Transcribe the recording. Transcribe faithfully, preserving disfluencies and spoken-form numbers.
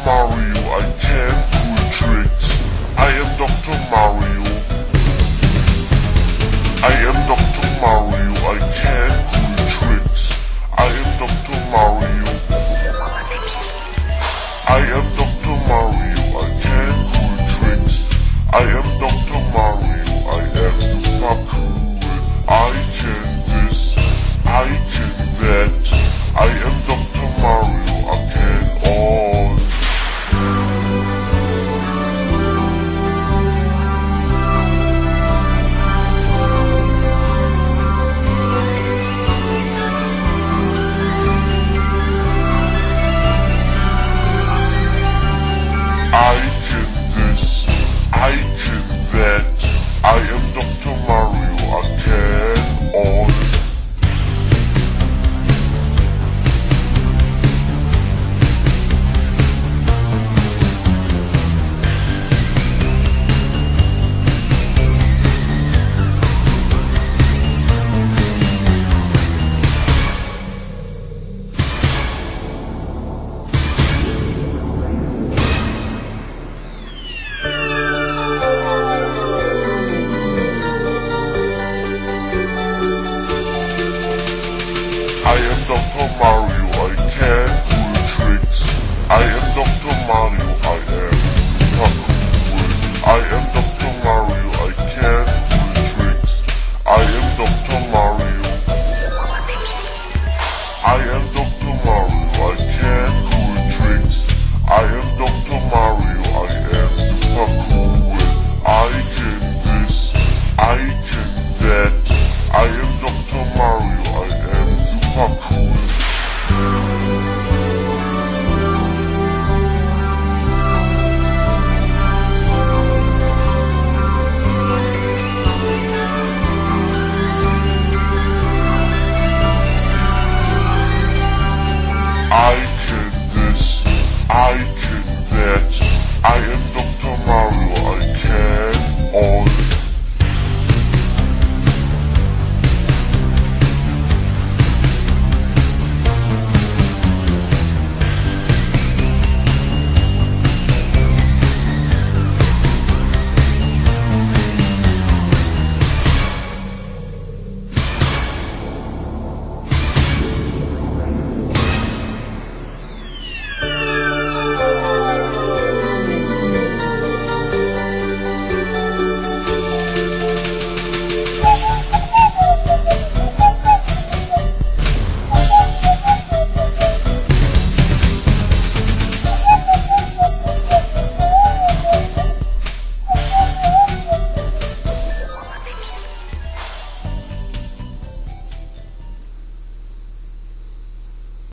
Mario, I can pull tricks. I am Doctor Mario. I am Doctor Mario, I can pull tricks. I am Doctor Mario. I am Doctor Mario, I can pull tricks. I am Doctor Mario, I am the parkour. I can this, I can that. I am Doctor Mario, I can all. I can this, I can that. I am Doctor Mario, I can all. I am Doctor Mario.